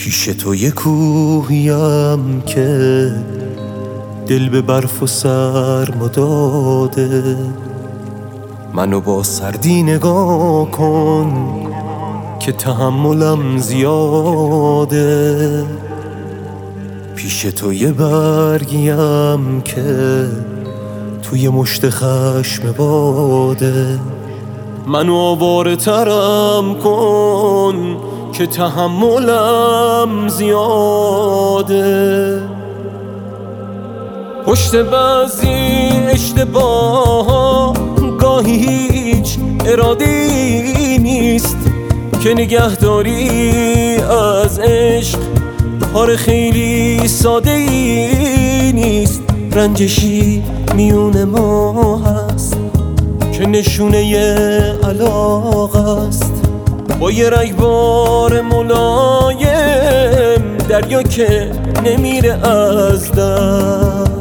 پیش تو یه کوهیم که دل به برف و سرما داده، منو با سردی نگاه کن که تحملم زیاده. پیش تو یه برگیم که توی مشت خشم باده، منو آواره ترم کن که تحملم زیاده. پشت بعضی اشتباه گاهی هیچ اراده‌ای نیست که نگهداری از عشق کار خیلی ساده‌ای نیست. رنجشی میون ما هست که نشونه علاقه است، با یه رگبار ملایم دریا که نمیره از دست.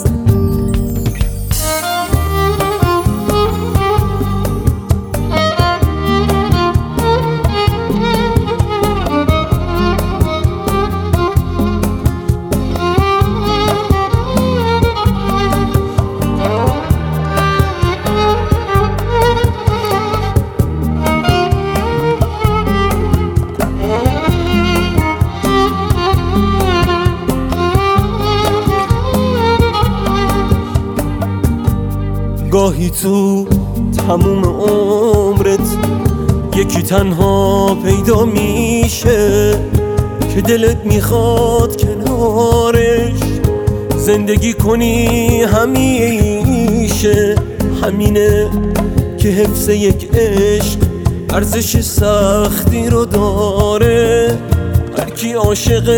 گاهی تو تموم عمرت یکی تنها پیدا میشه که دلت میخواد کنارش زندگی کنی همیشه. همینه که حفظ یک عشق ارزش سختی رو داره. هر کی عاشق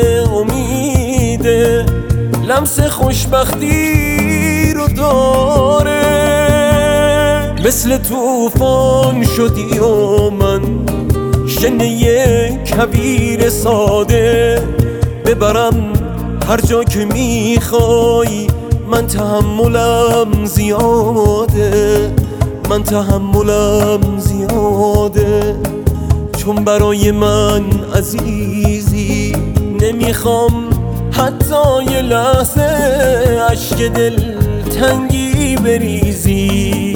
امیده لمس خوشبختی رو داره. مثل طوفان شدی و من شنه یک کویر ساده، ببرم هر جا که میخوای. من تحملم زیاده، من تحملم زیاده، چون برای من عزیزی نمیخوام حتی یه لحظه اشک دل تنگی بریزی.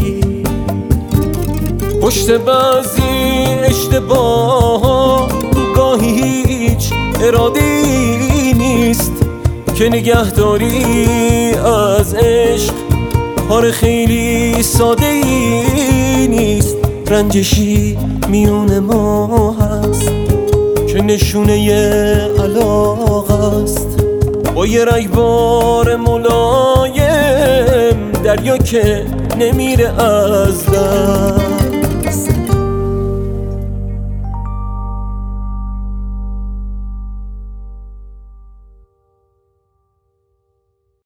پشت بعضی اشتباه گاهی هیچ اراده‌ای نیست که نگهداری از عشق کار خیلی ساده‌ای نیست. رنجشی میون ما هست که نشونه علاقه است، با یه رگبار ملایم دریا که نمیره از دست.